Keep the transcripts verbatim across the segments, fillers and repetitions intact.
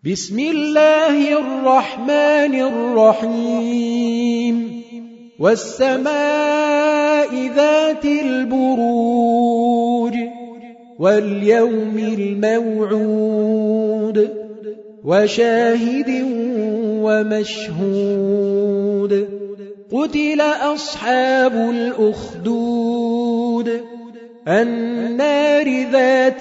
بسم الله الرحمن الرحيم والسماء ذات البروج واليوم الموعود وشاهد ومشهود قتل أصحاب الأخدود النار ذات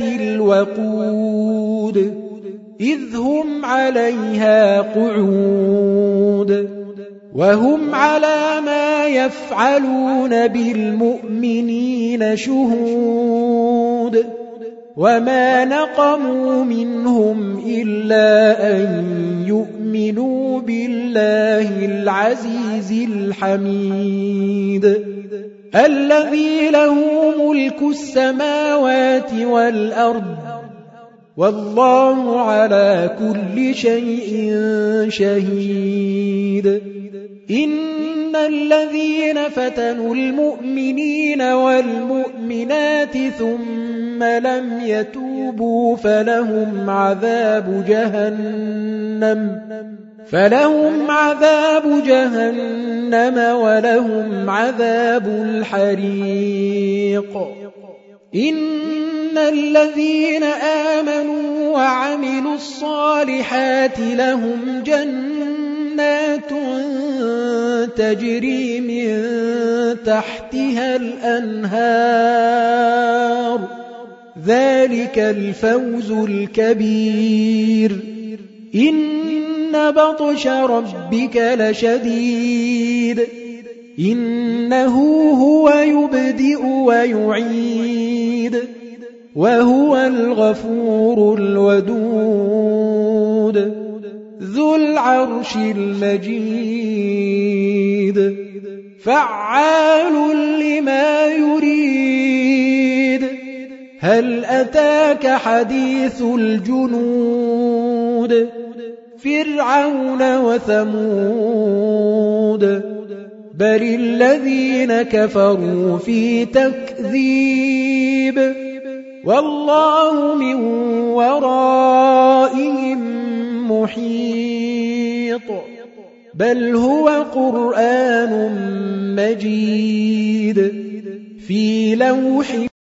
الوقود إذ هم عليها قعود وهم على ما يفعلون بالمؤمنين شهود وما نقموا منهم إلا أن يؤمنوا بالله العزيز الحميد الذي له ملك السماوات والأرض والله على كل شيء شهيد إن الذين فتنوا المؤمنين والمؤمنات ثم لم يتوبوا فلهم عذاب جهنم فلهم عذاب جهنم ولهم عذاب الحريق إن الذين آمنوا وعملوا الصالحات لهم جنات تجري من تحتها الأنهار ذلك الفوز الكبير إن بطش ربك لشديد إنه هو يبدئ ويعيد وهو الغفور الودود ذو العرش المجيد فعال لما يريد هل أتاك حديث الجنود فرعون وثمود بل الذين كفروا في تكذيب والله من ورائهم محيط بل هو قرآن مجيد في لوح